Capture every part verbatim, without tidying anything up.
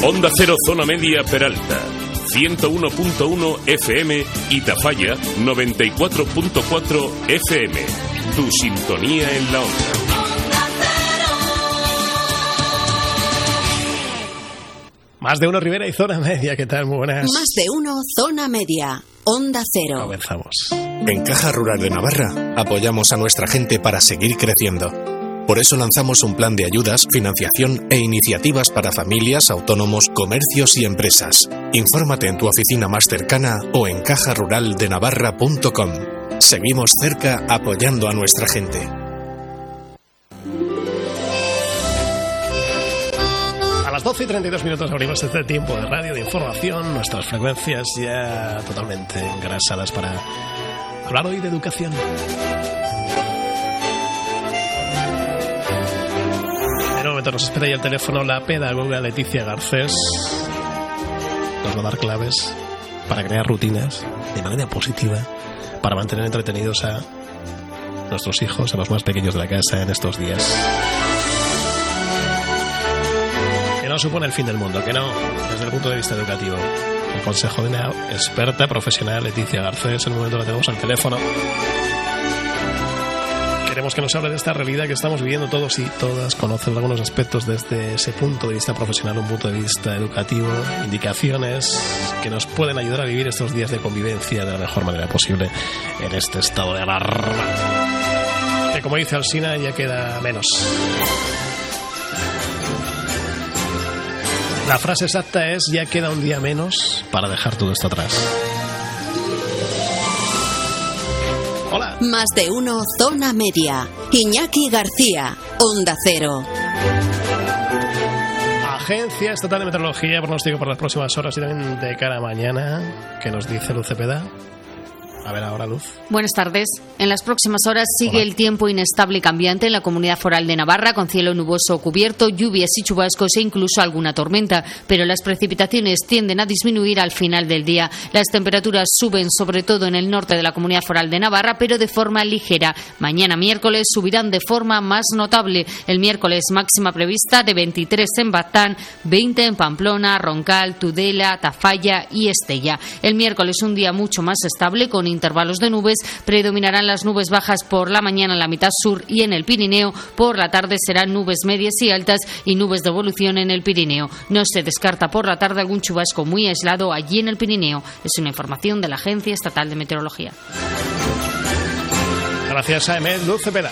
Onda Cero Zona Media Peralta, ciento uno punto uno F M y Tafalla noventa y cuatro punto cuatro F M. Tu sintonía en la onda. Más de uno Rivera y Zona Media, ¿qué tal? Muy buenas. Más de uno Zona Media, Onda Cero. Comenzamos. En Caja Rural de Navarra apoyamos a nuestra gente para seguir creciendo. Por eso lanzamos un plan de ayudas, financiación e iniciativas para familias, autónomos, comercios y empresas. Infórmate en tu oficina más cercana o en caja rural de navarra punto com. Seguimos cerca apoyando a nuestra gente. A las doce y treinta y dos minutos abrimos este tiempo de radio de información, nuestras frecuencias ya totalmente engrasadas para hablar hoy de educación. En un momento nos espera ya el teléfono la pedagoga Leticia Garcés. Nos va a dar claves para crear rutinas de manera positiva, para mantener entretenidos a nuestros hijos, a los más pequeños de la casa en estos días. Que no supone el fin del mundo, que no, desde el punto de vista educativo. El consejo de una experta profesional, Leticia Garcés, en un momento la tenemos al teléfono. Queremos que nos hable de esta realidad que estamos viviendo todos y todas, conocer algunos aspectos desde ese punto de vista profesional, un punto de vista educativo, indicaciones que nos pueden ayudar a vivir estos días de convivencia de la mejor manera posible en este estado de alarma. Que, como dice Alsina, ya queda menos. La frase exacta es: ya queda un día menos para dejar todo esto atrás. Hola. Más de uno Zona Media. Iñaki García, Onda Cero. Agencia Estatal de Meteorología, pronóstico para las próximas horas y también de cara a mañana. ¿Qué nos dice Luz Cepeda? A ver ahora, Luz. Buenas tardes. En las próximas horas sigue Hola. el tiempo inestable y cambiante en la Comunidad Foral de Navarra, con cielo nuboso o cubierto, lluvias y chubascos e incluso alguna tormenta, pero las precipitaciones tienden a disminuir al final del día. Las temperaturas suben sobre todo en el norte de la Comunidad Foral de Navarra, pero de forma ligera. Mañana miércoles subirán de forma más notable. El miércoles máxima prevista de veintitrés en Baztán, veinte en Pamplona, Roncal, Tudela, Tafalla y Estella. El miércoles un día mucho más estable con intervalos de nubes, predominarán las nubes bajas por la mañana en la mitad sur y en el Pirineo, por la tarde serán nubes medias y altas y nubes de evolución en el Pirineo. No se descarta por la tarde algún chubasco muy aislado allí en el Pirineo. Es una información de la Agencia Estatal de Meteorología. Gracias a Emed. Luz Cepeda.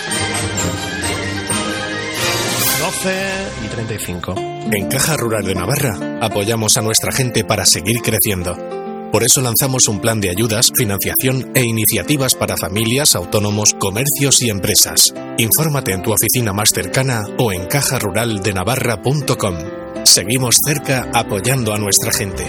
doce y treinta y cinco. En Caja Rural de Navarra apoyamos a nuestra gente para seguir creciendo. Por eso lanzamos un plan de ayudas, financiación e iniciativas para familias, autónomos, comercios y empresas. Infórmate en tu oficina más cercana o en caja rural de navarra punto com. Seguimos cerca apoyando a nuestra gente.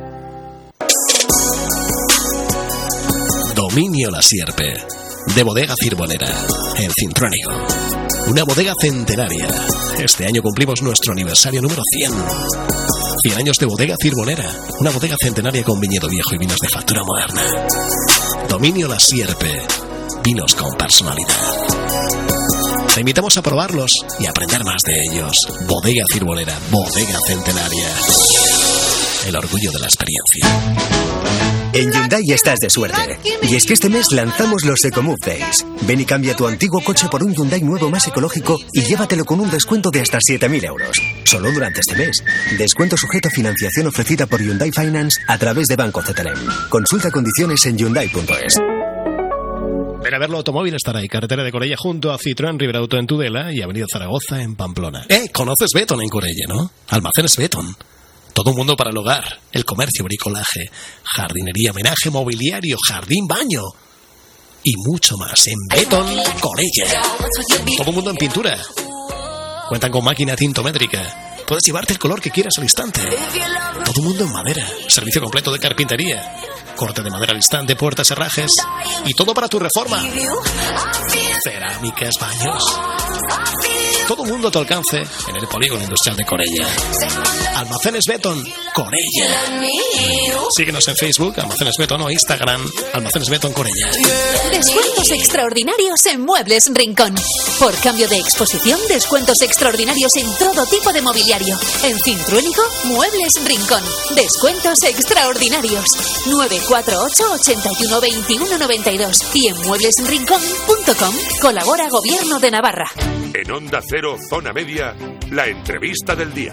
Dominio La Sierpe, de Bodega Cirbonera, en Cintrónigo. Una bodega centenaria. Este año cumplimos nuestro aniversario número cien. cien años de Bodega Cirbonera, una bodega centenaria con viñedo viejo y vinos de factura moderna. Dominio La Sierpe, vinos con personalidad. Te invitamos a probarlos y a aprender más de ellos. Bodega Cirbonera, bodega centenaria. El orgullo de la experiencia. En Hyundai estás de suerte. Y es que este mes lanzamos los EcoMove Days. Ven y cambia tu antiguo coche por un Hyundai nuevo más ecológico y llévatelo con un descuento de hasta siete mil euros. Solo durante este mes. Descuento sujeto a financiación ofrecida por Hyundai Finance a través de Banco C T L M. Consulta condiciones en hyundai punto es. Ven a verlo Automóvil estará ahí, carretera de Corella junto a Citroën Riberauto en Tudela y Avenida Zaragoza en Pamplona. Eh, ¿conoces Beton en Corella, no? Almacenes Beton. Todo un mundo para el hogar, el comercio, bricolaje, jardinería, homenaje, mobiliario, jardín, baño y mucho más en Beton Corella. Todo un mundo en pintura. Cuentan con máquina tintométrica. Puedes llevarte el color que quieras al instante. Todo un mundo en madera. Servicio completo de carpintería. Corte de madera al instante, puertas, herrajes y todo para tu reforma. Cerámicas, baños. Todo el mundo a tu alcance en el polígono industrial de Corella. Almacenes Beton, Corella. Síguenos en Facebook, Almacenes Beton, o Instagram, Almacenes Beton Corella. Descuentos extraordinarios en Muebles Rincón. Por cambio de exposición, descuentos extraordinarios en todo tipo de mobiliario. diario. En Cintruénigo, Muebles Rincón. Descuentos extraordinarios. nueve cuatro ocho, ochenta y uno, veintiuno noventa y dos y en muebles rincón punto com. Colabora Gobierno de Navarra. En Onda Cero, Zona Media, la entrevista del día.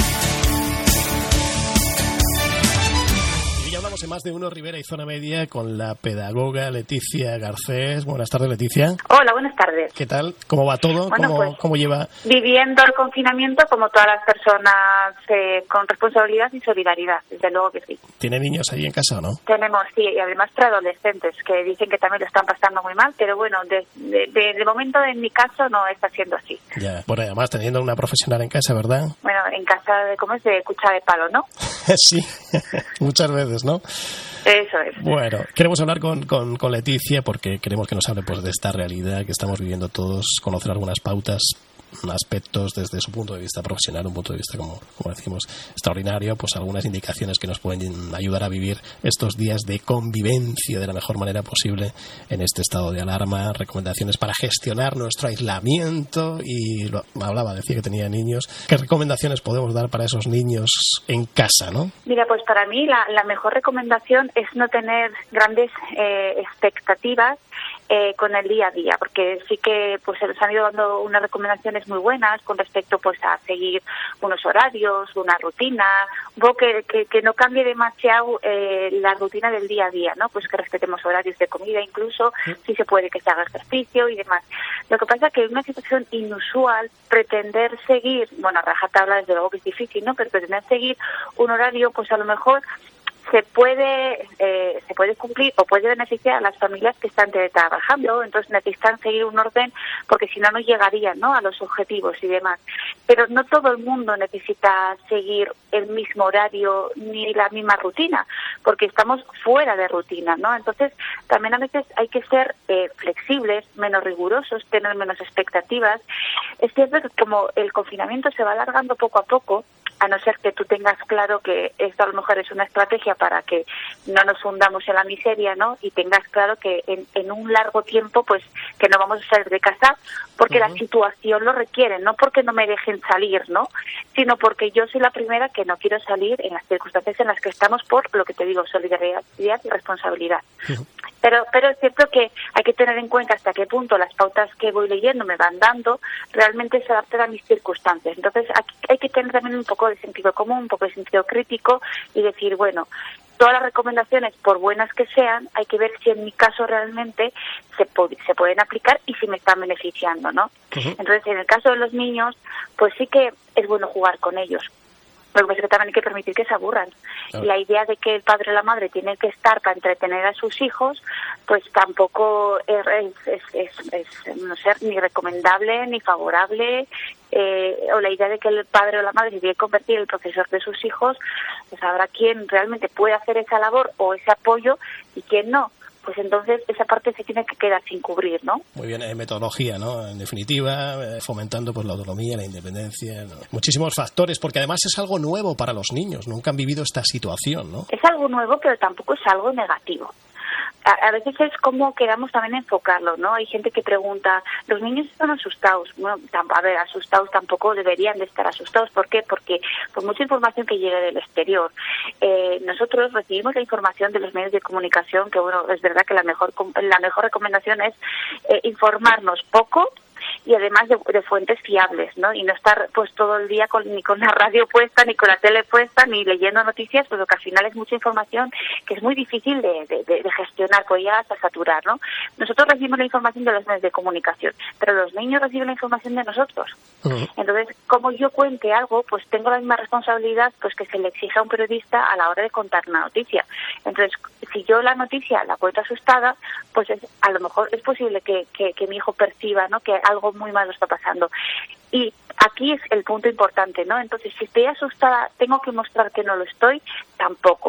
Hablamos en Más de Uno, Rivera y Zona Media, con la pedagoga Leticia Garcés. Buenas tardes, Leticia. Hola, buenas tardes. ¿Qué tal? ¿Cómo va todo? Bueno, ¿Cómo, pues, ¿Cómo lleva? Viviendo el confinamiento como todas las personas, eh, con responsabilidad y solidaridad, desde luego que sí. ¿Tiene niños ahí en casa o no? Tenemos, sí, y además preadolescentes, que dicen que también lo están pasando muy mal, pero bueno, de, de, de, de momento en mi caso no está siendo así. Ya, bueno, además teniendo una profesional en casa, ¿verdad? Bueno, en casa, de ¿cómo es? De cucha de palo, ¿no? Sí, muchas veces, ¿no? Eso es. Bueno, queremos hablar con, con, con Leticia porque queremos que nos hable pues de esta realidad que estamos viviendo todos, conocer algunas pautas, aspectos desde su punto de vista profesional, un punto de vista, como, como decimos, extraordinario, pues algunas indicaciones que nos pueden ayudar a vivir estos días de convivencia de la mejor manera posible en este estado de alarma, recomendaciones para gestionar nuestro aislamiento y lo, hablaba, decía que tenía niños. ¿Qué recomendaciones podemos dar para esos niños en casa, no? Mira, pues para mí la, la mejor recomendación es no tener grandes eh, expectativas Eh, con el día a día, porque sí que pues se nos han ido dando unas recomendaciones muy buenas con respecto pues a seguir unos horarios, una rutina, un poco que, que, que no cambie demasiado eh, la rutina del día a día, ¿no? Pues que respetemos horarios de comida incluso, sí. Si se puede que se haga ejercicio y demás. Lo que pasa es que en una situación inusual pretender seguir, bueno, a rajatabla desde luego que es difícil, ¿no? Pero pretender seguir un horario pues a lo mejor se puede eh, se puede cumplir o puede beneficiar a las familias que están teletrabajando, entonces necesitan seguir un orden porque si no no llegarían, ¿no?, a los objetivos y demás. Pero no todo el mundo necesita seguir el mismo horario ni la misma rutina, porque estamos fuera de rutina, ¿no? Entonces también a veces hay que ser eh, flexibles, menos rigurosos, tener menos expectativas. Es cierto que como el confinamiento se va alargando poco a poco, a no ser que tú tengas claro que esto a lo mejor es una estrategia para que no nos hundamos en la miseria, ¿no? Y tengas claro que en, en un largo tiempo, pues, que no vamos a salir de casa porque uh-huh. la situación lo requiere, no porque no me dejen salir, ¿no? Sino porque yo soy la primera que no quiero salir en las circunstancias en las que estamos por, lo que te digo, solidaridad y responsabilidad. Uh-huh. Pero, pero es cierto que hay que tener en cuenta hasta qué punto las pautas que voy leyendo me van dando realmente se adaptan a mis circunstancias. Entonces aquí hay que tener también un poco de sentido común, un poco de sentido crítico y decir, bueno, todas las recomendaciones, por buenas que sean, hay que ver si en mi caso realmente se, po- se pueden aplicar y si me están beneficiando, ¿no? Uh-huh. Entonces, en el caso de los niños, pues sí que es bueno jugar con ellos. Lo que pasa es que también hay que permitir que se aburran. Claro. La idea de que el padre o la madre tienen que estar para entretener a sus hijos, pues tampoco es, es, es, es no sé, ni recomendable ni favorable. Eh, o la idea de que el padre o la madre se tiene que convertir en el profesor de sus hijos, pues habrá quien realmente puede hacer esa labor o ese apoyo y quien no. Pues entonces esa parte se tiene que quedar sin cubrir, ¿no? Muy bien, eh, metodología, ¿no? En definitiva, eh, fomentando pues la autonomía, la independencia, ¿no? Muchísimos factores, porque además es algo nuevo para los niños, nunca han vivido esta situación, ¿no? Es algo nuevo, pero tampoco es algo negativo. A, a veces es como queramos también enfocarlo, ¿no? Hay gente que pregunta, ¿los niños están asustados? Bueno, tam- a ver, asustados tampoco deberían de estar asustados. ¿Por qué? Porque por mucha información que llegue del exterior, eh, nosotros recibimos la información de los medios de comunicación, que bueno, es verdad que la mejor la mejor recomendación es eh, informarnos poco y además de, de fuentes fiables, ¿no? Y no estar pues todo el día con, ni con la radio puesta, ni con la tele puesta, ni leyendo noticias, pues lo que al final es mucha información que es muy difícil de, de, de gestionar, pues ya hasta saturar, ¿no? Nosotros recibimos la información de los medios de comunicación, pero los niños reciben la información de nosotros. Uh-huh. Entonces, como yo cuente algo, pues tengo la misma responsabilidad pues que se le exige a un periodista a la hora de contar una noticia. Entonces, si yo la noticia la cuento asustada, pues es, a lo mejor es posible que, que, que mi hijo perciba, ¿no?, que algo muy malo está pasando. Y aquí es el punto importante, ¿no? Entonces, si estoy asustada, ¿tengo que mostrar que no lo estoy? Tampoco.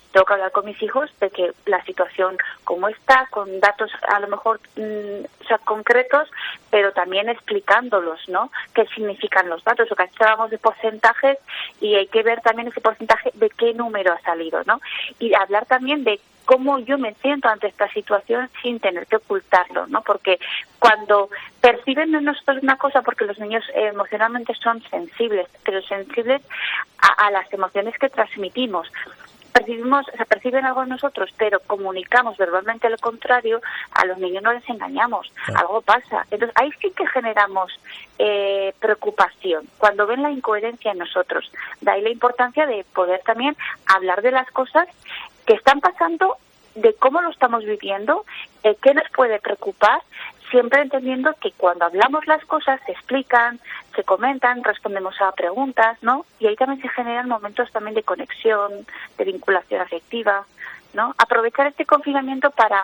tengo que hablar con mis hijos de que la situación como está, con datos a lo mejor mmm, o sea, concretos, pero también explicándolos, ¿no? ¿Qué significan los datos? O que hablábamos de porcentajes y hay que ver también ese porcentaje de qué número ha salido, ¿no? Y hablar también de cómo yo me siento ante esta situación sin tener que ocultarlo, ¿no? Porque cuando perciben en nosotros una cosa, porque los niños eh, emocionalmente son sensibles, pero sensibles a, a las emociones que transmitimos. Percibimos, o sea, perciben algo en nosotros, pero comunicamos verbalmente lo contrario, a los niños no les engañamos, claro. Algo pasa. Entonces ahí sí que generamos eh, preocupación, cuando ven la incoherencia en nosotros. De ahí la importancia de poder también hablar de las cosas que están pasando, de cómo lo estamos viviendo, eh, qué nos puede preocupar, siempre entendiendo que cuando hablamos las cosas se explican, se comentan, respondemos a preguntas, ¿no? Y ahí también se generan momentos también de conexión, de vinculación afectiva, ¿no? Aprovechar este confinamiento para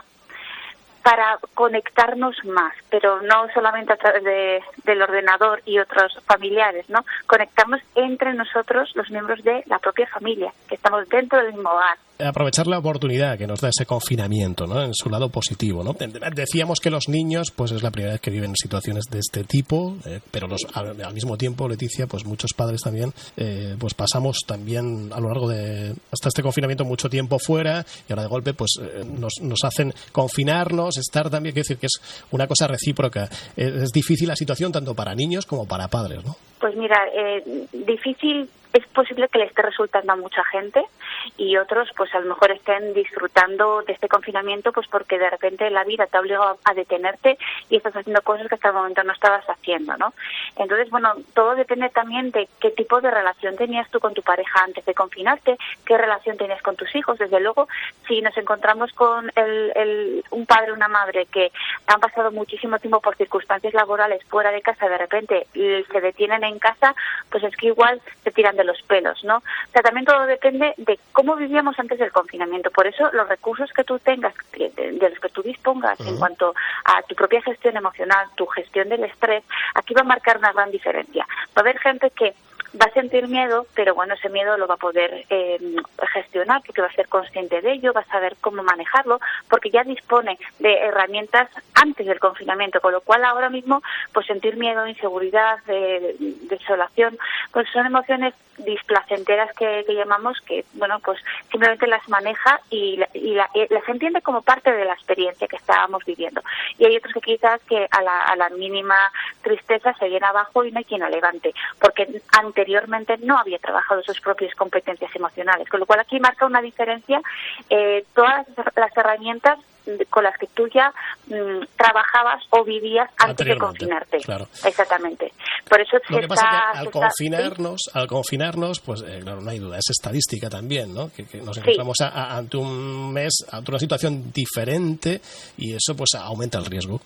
para conectarnos más, pero no solamente a través de, del ordenador y otros familiares, ¿no? Conectarnos entre nosotros, los miembros de la propia familia, que estamos dentro del mismo hogar. Aprovechar la oportunidad que nos da ese confinamiento, ¿no? En su lado positivo, ¿no? Decíamos que los niños, pues es la primera vez que viven situaciones de este tipo, eh, pero los, al, al mismo tiempo, Leticia, pues muchos padres también, eh, pues pasamos también a lo largo de hasta este confinamiento mucho tiempo fuera y ahora de golpe, pues eh, nos, nos hacen confinarnos, estar también, quiero decir que es una cosa recíproca. Eh, es difícil la situación tanto para niños como para padres, ¿no? Pues mira, eh, difícil es posible que le esté resultando a mucha gente y otros pues a lo mejor estén disfrutando de este confinamiento pues porque de repente la vida te ha obligado a detenerte y estás haciendo cosas que hasta el momento no estabas haciendo, ¿no? Entonces, bueno, todo depende también de qué tipo de relación tenías tú con tu pareja antes de confinarte, qué relación tenías con tus hijos. Desde luego, si nos encontramos con el, el, un padre o una madre que han pasado muchísimo tiempo por circunstancias laborales fuera de casa, de repente se detienen en casa, pues es que igual se tiran de los pelos, ¿no? O sea, también todo depende de cómo vivíamos antes del confinamiento. Por eso, los recursos que tú tengas, de, de los que tú dispongas uh-huh. en cuanto a tu propia gestión emocional, tu gestión del estrés, aquí va a marcar una gran diferencia. Va a haber gente que va a sentir miedo, pero bueno, ese miedo lo va a poder eh, gestionar, porque va a ser consciente de ello, va a saber cómo manejarlo, porque ya dispone de herramientas antes del confinamiento, con lo cual ahora mismo, pues sentir miedo, inseguridad, de, desolación, pues son emociones displacenteras que, que llamamos, que bueno, pues simplemente las maneja y, la, y, la, y las entiende como parte de la experiencia que estábamos viviendo. Y hay otros que quizás que a la, a la mínima tristeza se viene abajo y no hay quien la levante, porque anteriormente no había trabajado sus propias competencias emocionales, con lo cual aquí marca una diferencia eh, todas las herramientas con las que tú ya mmm, trabajabas o vivías antes de confinarte. Claro. Exactamente. Por eso Lo se que está, pasa que al se confinarnos, está, ¿sí? al confinarnos, pues eh, claro, no hay duda, es estadística también, ¿no? Que, que nos encontramos sí. a, a, ante un mes, ante una situación diferente y eso pues aumenta el riesgo.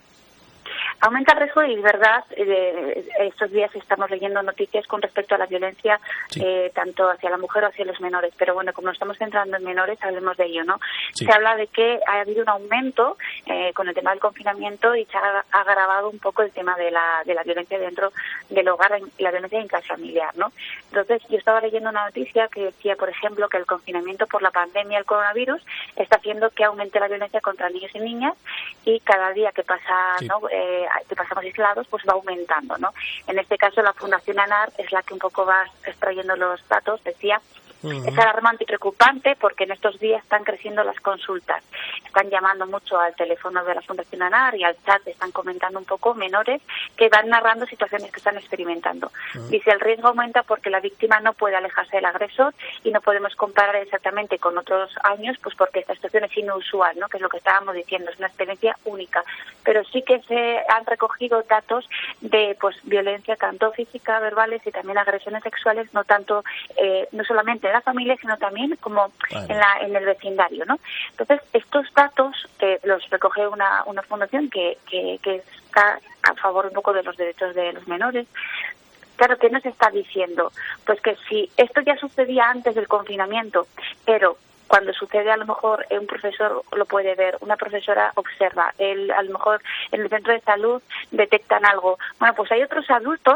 Aumenta el riesgo y es verdad, eh, estos días estamos leyendo noticias con respecto a la violencia sí. eh, tanto hacia la mujer o hacia los menores, pero bueno, como nos estamos centrando en menores, hablemos de ello, ¿no? Sí. Se habla de que ha habido un aumento eh, con el tema del confinamiento y se ha agravado un poco el tema de la, de la violencia dentro del hogar y la violencia intrafamiliar, ¿no? Entonces, yo estaba leyendo una noticia que decía, por ejemplo, que el confinamiento por la pandemia, el coronavirus, está haciendo que aumente la violencia contra niños y niñas y cada día que pasa, sí. ¿no? Eh, que pasamos aislados, pues va aumentando, ¿no? En este caso, la Fundación ANAR es la que un poco va extrayendo los datos, decía. Uh-huh. Es alarmante y preocupante porque en estos días están creciendo las consultas. Están llamando mucho al teléfono de la Fundación ANAR y al chat, están comentando un poco menores que van narrando situaciones que están experimentando. Uh-huh. Dice, el riesgo aumenta porque la víctima no puede alejarse del agresor y no podemos comparar exactamente con otros años, pues porque esta situación es inusual, ¿no? Que es lo que estábamos diciendo, es una experiencia única. Pero sí que se han recogido datos de pues violencia tanto física, verbales y también agresiones sexuales, no tanto, eh, no solamente en la familia, sino también como vale. en la en el vecindario, ¿no? Entonces, estos datos eh, los recoge una, una fundación que, que, que está a favor un poco de los derechos de los menores. Claro, ¿qué nos está diciendo? Pues que si esto ya sucedía antes del confinamiento, pero cuando sucede, a lo mejor un profesor lo puede ver, una profesora observa, el, a lo mejor en el centro de salud detectan algo. Bueno, pues hay otros adultos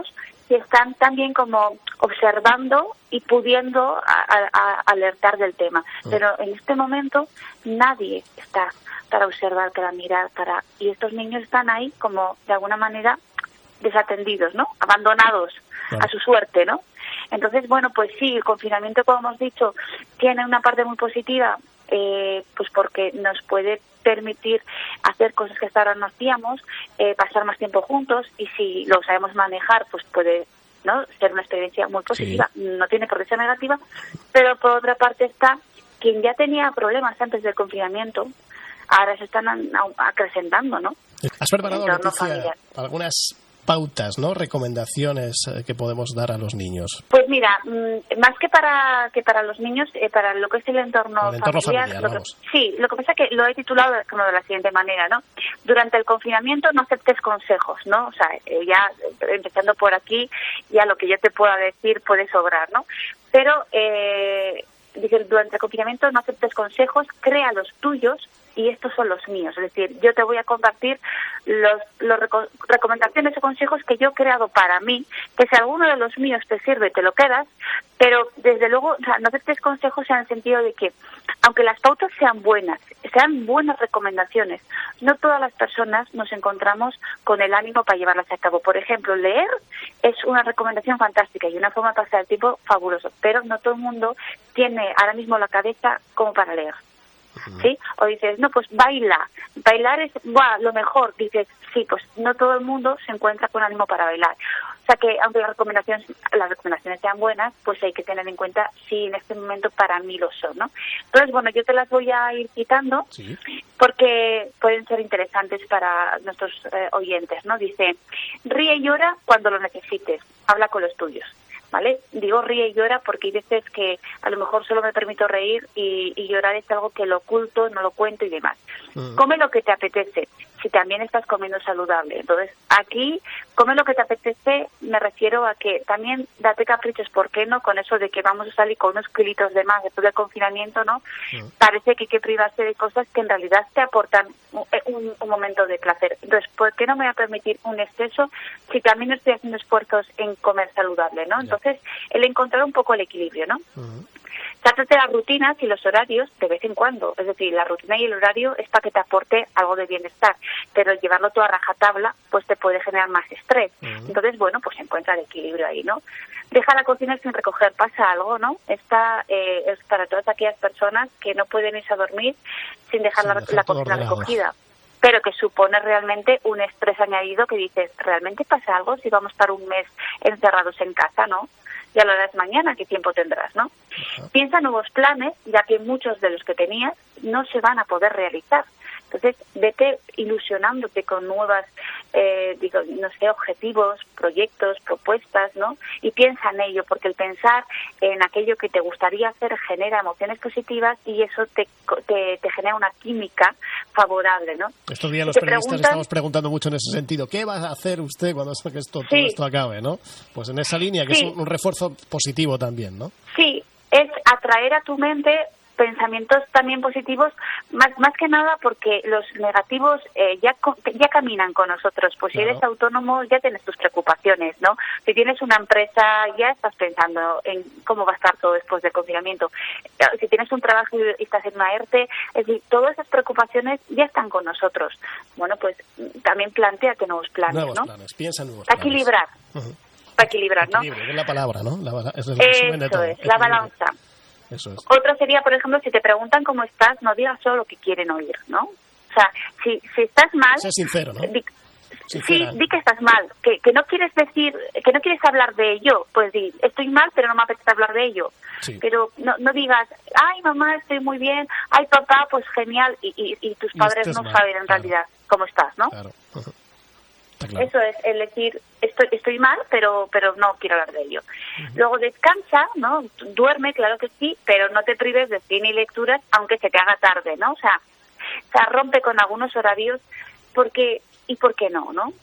si están también como observando y pudiendo a, a, a alertar del tema. Pero en este momento nadie está para observar, para mirar, para y estos niños están ahí como de alguna manera desatendidos, ¿no? Abandonados claro. a su suerte, ¿no? Entonces, bueno, pues sí, el confinamiento, como hemos dicho, tiene una parte muy positiva, eh, pues porque nos puede permitir hacer cosas que hasta ahora no hacíamos, eh, pasar más tiempo juntos, y si lo sabemos manejar, pues puede, ¿no?, ser una experiencia muy positiva, sí. no tiene por qué ser negativa, pero por otra parte está quien ya tenía problemas antes del confinamiento, ahora se están acrecentando, ¿no? Has preparado, Leticia, algunas pautas, ¿no?, recomendaciones que podemos dar a los niños. Pues mira, más que para que para los niños, eh, para lo que es el entorno, el entorno familiar, familiar lo que, vamos. sí, lo que pasa es que lo he titulado como de la siguiente manera, ¿no? Durante el confinamiento no aceptes consejos, ¿no? O sea, eh, ya empezando por aquí, ya lo que yo te pueda decir puede sobrar, ¿no? Pero eh, dice, durante el confinamiento no aceptes consejos, crea los tuyos. Y estos son los míos, es decir, yo te voy a compartir los, los reco- recomendaciones o consejos que yo he creado para mí, que si alguno de los míos te sirve, te lo quedas, pero desde luego, o sea, no aceptes consejos en el sentido de que, aunque las pautas sean buenas, sean buenas recomendaciones, no todas las personas nos encontramos con el ánimo para llevarlas a cabo. Por ejemplo, leer es una recomendación fantástica y una forma de pasar el tiempo fabuloso, pero no todo el mundo tiene ahora mismo la cabeza como para leer. ¿Sí? O dices, no, pues baila, bailar es ¡buah!, lo mejor. Dices, sí, pues no todo el mundo se encuentra con ánimo para bailar. O sea que, aunque las recomendaciones, las recomendaciones sean buenas, pues hay que tener en cuenta si en este momento para mí lo son, ¿no? Entonces, bueno, yo te las voy a ir quitando ¿Sí? porque pueden ser interesantes para nuestros eh, oyentes, ¿no? Dice, ríe y llora cuando lo necesites, habla con los tuyos. ¿Vale? Digo ríe y llora porque hay veces que a lo mejor solo me permito reír y, y llorar es algo que lo oculto, no lo cuento y demás. Mm. Come lo que te apetece, si también estás comiendo saludable. Entonces, aquí, come lo que te apetece, me refiero a que también date caprichos, ¿por qué no? Con eso de que vamos a salir con unos kilitos de más después del confinamiento, ¿no? Mm. Parece que hay que privarse de cosas que en realidad te aportan un, un, un momento de placer. Entonces, ¿por qué no me voy a permitir un exceso si también estoy haciendo esfuerzos en comer saludable, ¿no? Entonces, Entonces, el encontrar un poco el equilibrio, ¿no? Uh-huh. Trátate las rutinas y los horarios de vez en cuando. Es decir, la rutina y el horario es para que te aporte algo de bienestar. Pero llevarlo todo a rajatabla, pues te puede generar más estrés. Uh-huh. Entonces, bueno, pues encuentra el equilibrio ahí, ¿no? Deja la cocina sin recoger. Pasa algo, ¿no? Esta eh, es para todas aquellas personas que no pueden irse a dormir sin dejar, sin la, dejar la cocina recogida. Pero que supone realmente un estrés añadido que dices, ¿realmente pasa algo si vamos a estar un mes encerrados en casa, no? Ya lo harás mañana, ¿qué tiempo tendrás, no? Uh-huh. Piensa nuevos planes, ya que muchos de los que tenías no se van a poder realizar. Entonces, vete ilusionándote con nuevas, eh, digo, no sé, objetivos, proyectos, propuestas, ¿no? Y piensa en ello, porque el pensar en aquello que te gustaría hacer genera emociones positivas y eso te, te, te genera una química favorable, ¿no? Estos días los periodistas preguntan... estamos preguntando mucho en ese sentido. ¿Qué va a hacer usted cuando esto, todo sí. esto acabe, no? Pues en esa línea, que sí. es un, un refuerzo positivo también, ¿no? Sí, es atraer a tu mente pensamientos también positivos, más más que nada porque los negativos eh, ya ya caminan con nosotros. Pues claro. Si eres autónomo ya tienes tus preocupaciones, ¿no? Si tienes una empresa ya estás pensando en cómo va a estar todo después del confinamiento. Si tienes un trabajo y estás en una ERTE, es decir, todas esas preocupaciones ya están con nosotros. Bueno, pues también plantéate nuevos planes, nuevos ¿no? planes, piensa nuevos planes. Equilibrar. Uh-huh. Para equilibrar, ¿no? Equilibrio, es la palabra, ¿no? La, eso es, Eso es la balanza. Eso es. Otro sería, por ejemplo, si te preguntan cómo estás, no digas solo lo que quieren oír, ¿no? O sea, si, si estás mal... Sé sincero, ¿no? Di, sí, di que estás mal, que, que no quieres decir, que no quieres hablar de ello, pues di, estoy mal, pero no me apetece hablar de ello. Sí. Pero no, no digas, ay, mamá, estoy muy bien, ay, papá, pues genial, y, y, y tus padres no mal, saben en claro. realidad cómo estás, ¿no? Claro. Uh-huh. Claro. Eso es, el decir, estoy estoy mal, pero pero no quiero hablar de ello. Uh-huh. Luego descansa, ¿no? Duerme, claro que sí, pero no te prives de cine y lecturas, aunque se te haga tarde, ¿no? O sea, o sea rompe con algunos horarios, porque ¿y por qué no, no?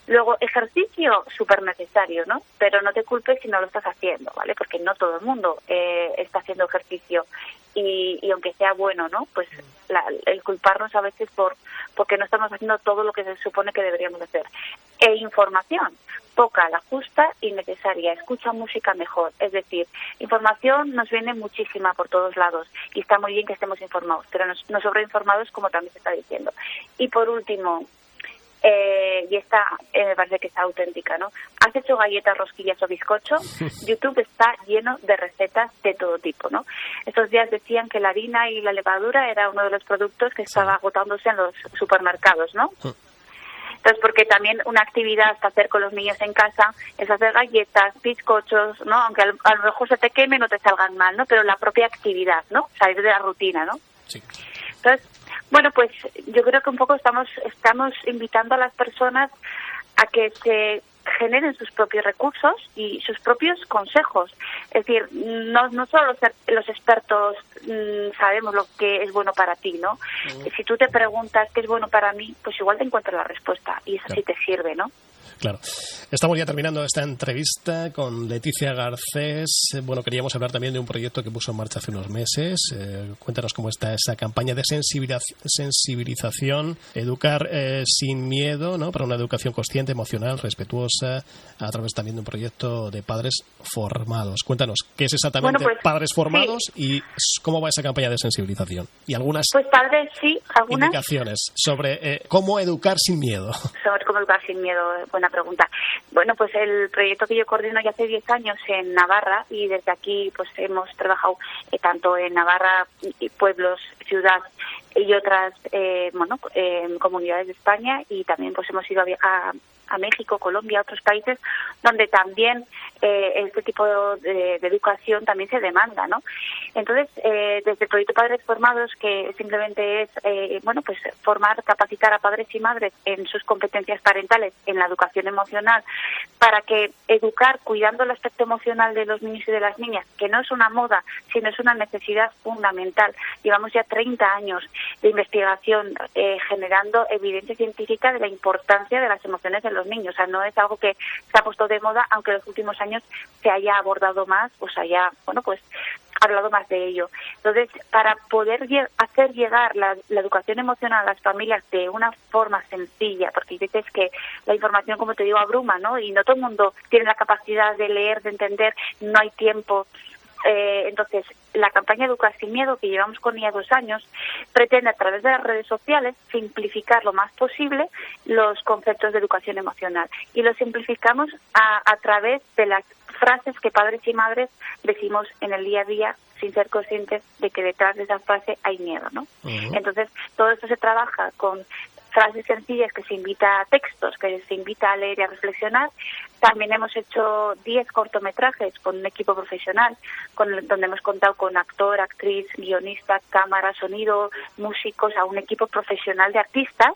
Luego, ejercicio súper necesario, ¿no? Pero no te culpes si no lo estás haciendo, ¿vale? Porque no todo el mundo eh, está haciendo ejercicio y, y aunque sea bueno, ¿no? Pues la, el culparnos a veces por porque no estamos haciendo todo lo que se supone que deberíamos hacer. E información, poca, la justa y necesaria. Escucha música mejor. Es decir, información nos viene muchísima por todos lados y está muy bien que estemos informados, pero no, no sobreinformados como también se está diciendo. Y por último, Eh, y esta eh, me parece que es auténtica, ¿no? ¿Has hecho galletas, rosquillas o bizcocho? YouTube está lleno de recetas de todo tipo, ¿no? Estos días decían que la harina y la levadura era uno de los productos que estaba agotándose en los supermercados, ¿no? Entonces, porque también una actividad para hacer con los niños en casa es hacer galletas, bizcochos, ¿no? Aunque a lo, a lo mejor se te queme y no te salgan mal, ¿no? Pero la propia actividad, ¿no? Salir de la rutina, ¿no? Sí. Entonces, bueno, pues yo creo que un poco estamos estamos invitando a las personas a que se generen sus propios recursos y sus propios consejos. Es decir, no, no solo los, los expertos mmm, sabemos lo que es bueno para ti, ¿no? Uh-huh. Si tú te preguntas qué es bueno para mí, pues igual te encuentras la respuesta y eso claro. sí te sirve, ¿no? Claro. Estamos ya terminando esta entrevista con Leticia Garcés. Bueno, queríamos hablar también de un proyecto que puso en marcha hace unos meses. Eh, cuéntanos cómo está esa campaña de sensibilización, educar eh, sin miedo, ¿no? Para una educación consciente, emocional, respetuosa, a través también de un proyecto de padres formados. Cuéntanos, ¿qué es exactamente bueno, pues, Padres Formados sí. y cómo va esa campaña de sensibilización? Y algunas pues padres, sí, algunas indicaciones sobre eh, cómo educar sin miedo. Sobre cómo educar sin miedo, buena pregunta. Bueno, pues el proyecto que yo coordino ya hace diez años en Navarra y desde aquí pues hemos trabajado eh, tanto en Navarra, y pueblos, ciudad y otras eh, bueno, eh, comunidades de España y también pues hemos ido a, a a México, Colombia, otros países donde también eh, este tipo de, de educación también se demanda, ¿no? Entonces, eh, desde el proyecto Padres Formados, que simplemente es, eh, bueno, pues formar, capacitar a padres y madres en sus competencias parentales, en la educación emocional, para que educar cuidando el aspecto emocional de los niños y de las niñas, que no es una moda, sino es una necesidad fundamental. Llevamos ya treinta años de investigación eh, generando evidencia científica de la importancia de las emociones de los niños. O sea, no es algo que se ha puesto de moda, aunque en los últimos años se haya abordado más, o se haya, bueno, pues hablado más de ello. Entonces, para poder lle- hacer llegar la, la educación emocional a las familias de una forma sencilla, porque hay veces que la información, como te digo, abruma, ¿no? Y no todo el mundo tiene la capacidad de leer, de entender, no hay tiempo. Eh, entonces, la campaña Educar sin Miedo, que llevamos con ella dos años, pretende a través de las redes sociales simplificar lo más posible los conceptos de educación emocional. Y lo simplificamos a, a través de las frases que padres y madres decimos en el día a día sin ser conscientes de que detrás de esa frase hay miedo, ¿no? Uh-huh. Entonces, todo esto se trabaja con frases sencillas que se invita a textos, que se invita a leer y a reflexionar. También hemos hecho diez cortometrajes con un equipo profesional, con el, donde hemos contado con actor, actriz, guionista, cámara, sonido, músicos, a un equipo profesional de artistas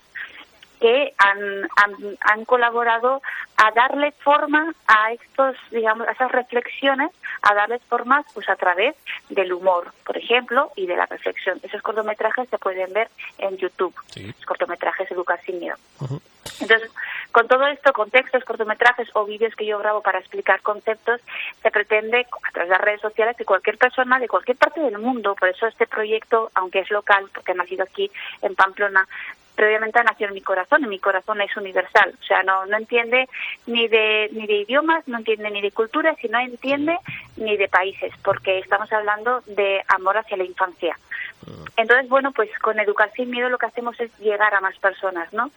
que han, han, han colaborado a darle forma a estos, digamos, a esas reflexiones, a darles forma pues a través del humor, por ejemplo, y de la reflexión. Esos cortometrajes se pueden ver en YouTube, sí. Los cortometrajes Educar sin Miedo. Uh-huh. Entonces, con todo esto, con textos, cortometrajes o vídeos que yo grabo para explicar conceptos, se pretende, a través de las redes sociales, que cualquier persona de cualquier parte del mundo, por eso este proyecto, aunque es local, porque ha nacido aquí en Pamplona, previamente ha nacido en mi corazón, en mi corazón es universal, o sea, no no entiende ni de ni de idiomas, no entiende ni de culturas, y no entiende ni de países, porque estamos hablando de amor hacia la infancia. Entonces, bueno, pues con Educar sin Miedo lo que hacemos es llegar a más personas, ¿no?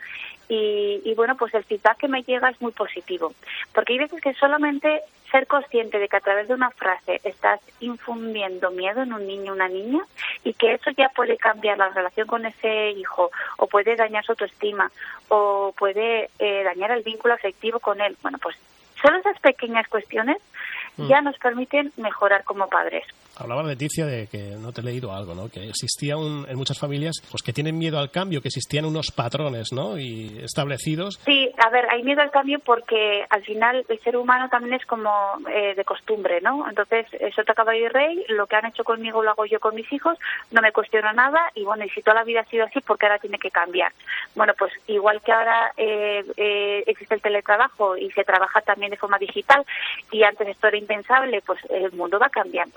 Y, y bueno, pues el feedback que me llega es muy positivo, porque hay veces que solamente ser consciente de que a través de una frase estás infundiendo miedo en un niño o una niña y que eso ya puede cambiar la relación con ese hijo o puede dañar su autoestima o puede eh, dañar el vínculo afectivo con él. Bueno, pues solo esas pequeñas cuestiones mm. ya nos permiten mejorar como padres. Hablaba Leticia de que no te he leído algo, ¿no? Que existía un, en muchas familias pues que tienen miedo al cambio, que existían unos patrones, ¿no? Y establecidos. Sí, a ver, hay miedo al cambio porque al final el ser humano también es como eh, de costumbre, ¿no? Entonces, eso te acaba de rey, lo que han hecho conmigo lo hago yo con mis hijos, no me cuestiono nada y bueno, y si toda la vida ha sido así, ¿por qué ahora tiene que cambiar? Bueno, pues igual que ahora eh, eh, existe el teletrabajo y se trabaja también de forma digital y antes esto era impensable, pues el mundo va cambiando.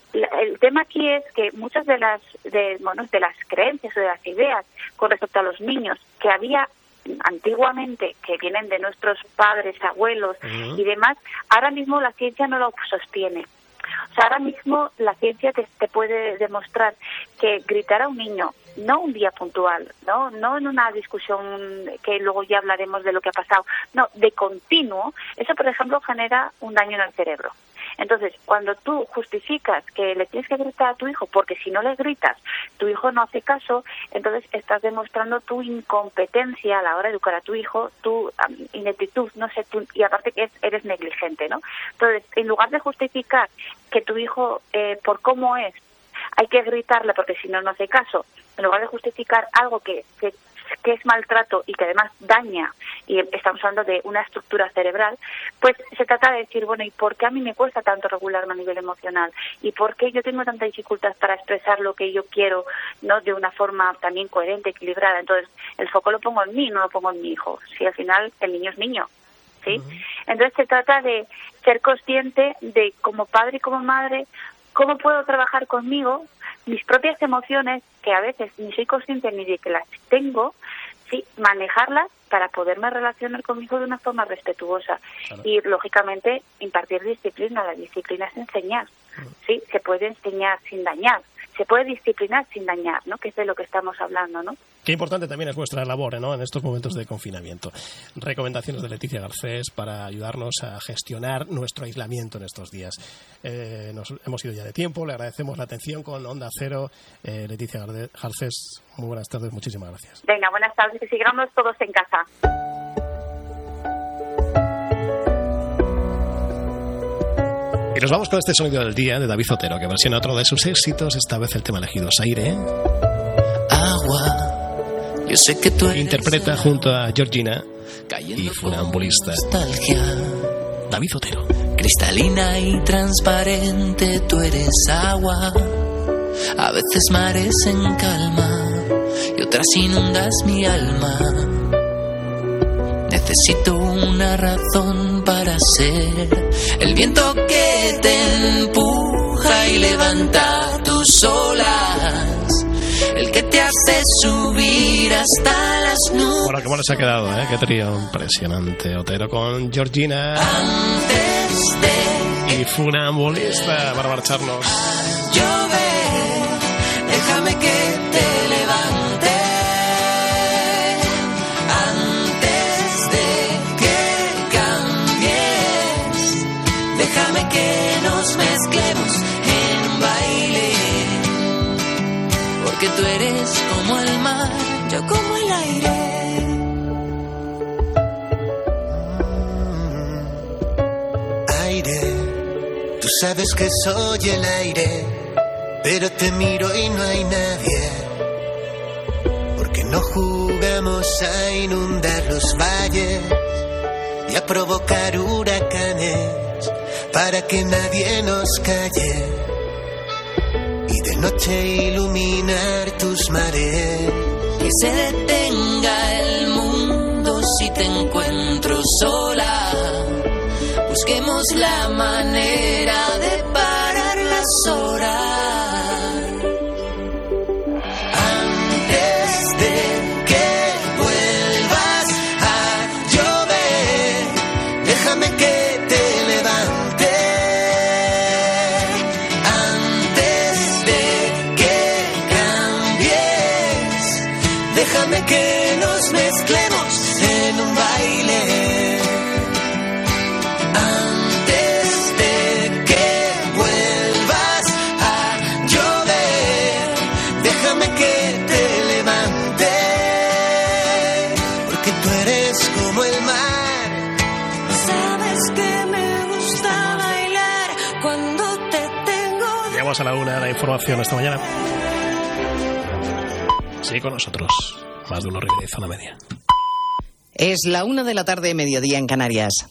El tema aquí es que muchas de las de, bueno, de las creencias o de las ideas con respecto a los niños que había antiguamente, que vienen de nuestros padres, abuelos uh-huh. y demás, ahora mismo la ciencia no lo sostiene. O sea, ahora mismo la ciencia te, te puede demostrar que gritar a un niño, no un día puntual, no no en una discusión que luego ya hablaremos de lo que ha pasado, no, de continuo, eso por ejemplo genera un daño en el cerebro. Entonces, cuando tú justificas que le tienes que gritar a tu hijo, porque si no le gritas, tu hijo no hace caso, entonces estás demostrando tu incompetencia a la hora de educar a tu hijo, tu um, ineptitud, no sé, tú, y aparte que es, eres negligente, ¿no? Entonces, en lugar de justificar que tu hijo, eh, por cómo es, hay que gritarle porque si no, no hace caso, en lugar de justificar algo que, que que es maltrato y que además daña, y estamos hablando de una estructura cerebral, pues se trata de decir, bueno, ¿y por qué a mí me cuesta tanto regularme a nivel emocional? ¿Y por qué yo tengo tanta dificultad para expresar lo que yo quiero, no de una forma también coherente, equilibrada? Entonces, el foco lo pongo en mí, no lo pongo en mi hijo. Si al final el niño es niño, ¿sí? Uh-huh. Entonces se trata de ser consciente de, como padre y como madre, cómo puedo trabajar conmigo mis propias emociones, que a veces ni soy consciente ni de que las tengo, sí, manejarlas para poderme relacionar con mi hijo de una forma respetuosa. Claro. Y, lógicamente, impartir disciplina. La disciplina es enseñar, ¿sí? Se puede enseñar sin dañar, se puede disciplinar sin dañar, ¿no? Que es de lo que estamos hablando, ¿no? Qué importante también es vuestra labor, ¿no? En estos momentos de confinamiento. Recomendaciones de Leticia Garcés para ayudarnos a gestionar nuestro aislamiento en estos días. Eh, nos hemos ido ya de tiempo, le agradecemos la atención con Onda Cero. Eh, Leticia Garcés, muy buenas tardes, muchísimas gracias. Venga, buenas tardes, que sigamos todos en casa. Y nos vamos con este sonido del día de David Zotero, que versiona otro de sus éxitos, esta vez el tema elegido es Aire. Agua, yo sé que tú eres interpreta junto a Georgina y Funambulista. Nostalgia. David Zotero. Cristalina y transparente, tú eres agua. A veces mares en calma y otras inundas mi alma. Necesito una razón para ser el viento que te empuja y levanta tus olas, el que te hace subir hasta las nubes. Bueno, qué bueno se ha quedado, ¿eh? Qué trío impresionante. Otero con Georgina antes de y Funambulista para marcharnos. Llover, déjame que te levante. Déjame que nos mezclemos en un baile, porque tú eres como el mar, yo como el aire. Aire, tú sabes que soy el aire, pero te miro y no hay nadie, porque no jugamos a inundar los valles y a provocar huracanes para que nadie nos calle y de noche iluminar tus mares. Que se detenga el mundo si te encuentro sola. Busquemos la manera de parar las horas antes de que vuelvas a llover. Déjame que que nos mezclemos en un baile antes de que vuelvas a llover. Déjame que te levante, porque tú eres como el mar. Sabes que me gusta bailar cuando te tengo. Llegamos a la una de la información esta mañana. Sigue con nosotros. Más de uno Rivera y Zona Media. Es la una de la tarde, mediodía en Canarias.